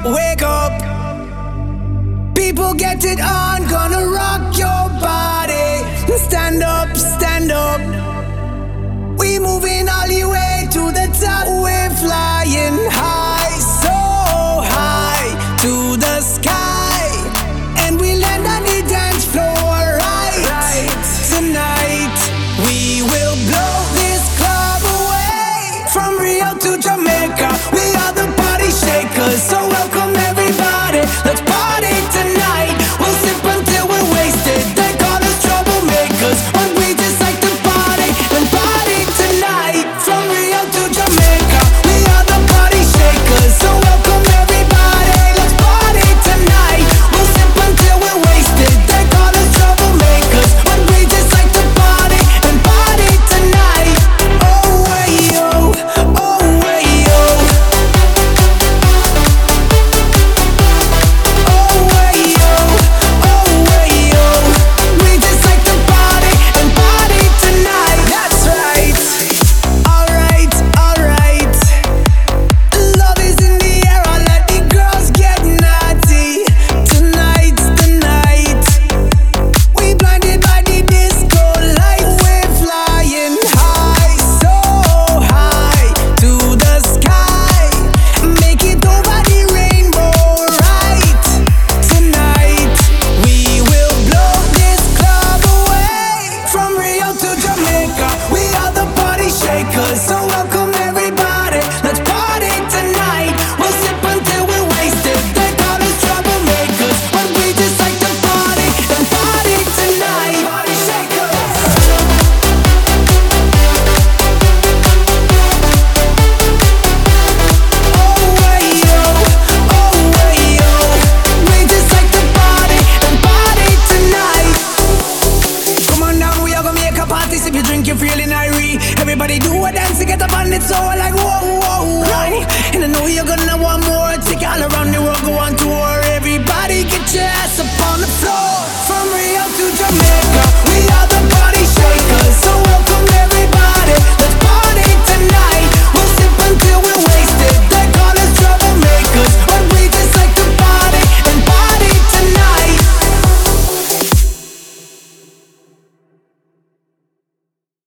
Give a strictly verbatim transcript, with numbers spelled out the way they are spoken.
wake up. People get it on, gonna rock your body. Stand up, stand up. We moving all the way to the top. We're flying high, so high to the sky. And we land on the dance floor right, right. Tonight we will blow this club away. From Rio to Jamaica, we are the party shakers. So welcome everybody, let's party tonight. We'll sip until we're wasted. They call us troublemakers, but we just like to party and party tonight. From Rio to Jamaica, we are the party shakers. So welcome everybody, let's party tonight. We'll sip until we're wasted. They call us troublemakers, but we just like to party and party tonight. Oh way yo, oh way yo. Oh way yo, oh way yo. We just like to party and party tonight. That's right. Alright, alright. Love is in the air, I'll let the girls get naughty. Tonight's the night. We blinded by the disco lights. We're flying high, so high to the sky. Make it over the rainbow right. Tonight we will blow this club away. From Rio to Jamaica, we are the party shakers. So welcome everybody, let's party tonight. We'll sip until we're wasted. They call us troublemakers, but we just like to party and party tonight. Party shakers. Oh way yo, oh way yo. We just like to party and party tonight. Come on down, we are gonna make a party. If you drink, you're feeling irate. Everybody do a dance to get up on it, so like whoa, whoa, whoa. And I know you're gonna want more. Take all around the world.